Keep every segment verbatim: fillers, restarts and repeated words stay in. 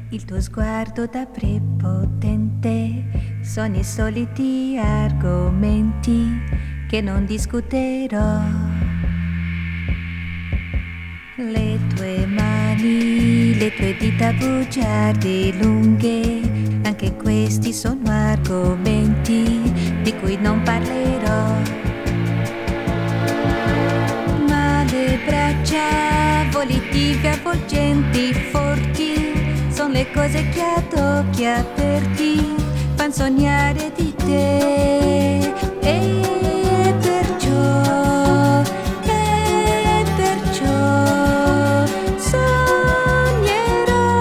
Il tuo sguardo da prepotente sono i soliti argomenti che non discuterò. Le tue mani, le tue dita bugiarde lunghe, anche questi sono argomenti di cui non parlerò. Ma le braccia volitive, avvolgenti, forti, sono le cose che ad occhi aperti fan sognare di te. E perciò, e perciò sognerò.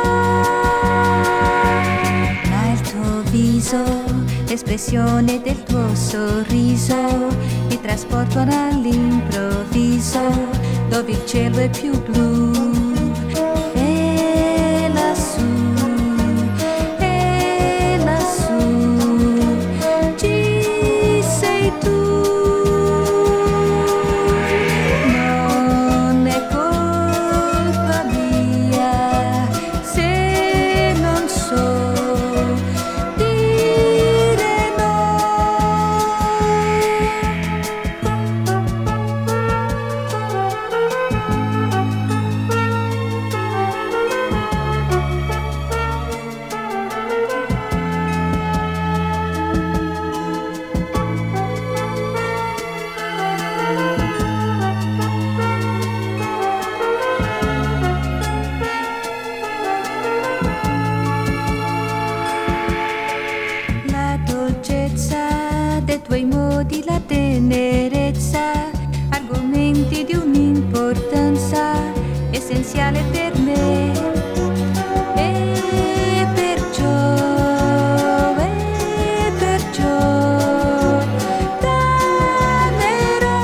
Ma il tuo viso, l'espressione del tuo sorriso mi trasportano all'improvviso dove il cielo è più blu. Dei tuoi modi, la tenerezza, argomenti di un'importanza essenziale per me. E perciò, e perciò t'amerò.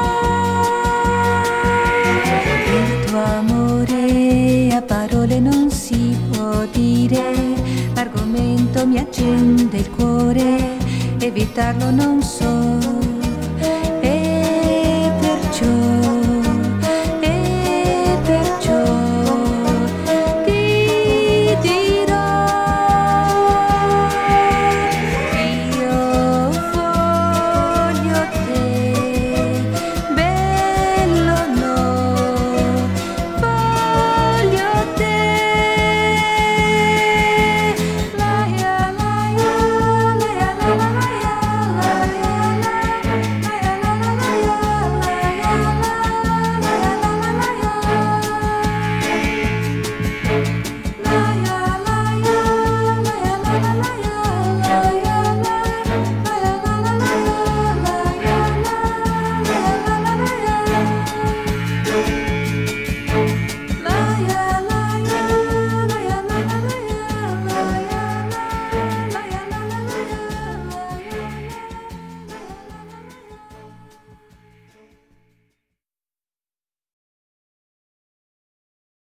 Il tuo amore a parole non si può dire, l'argomento mi accende il cuore, evitarlo non so.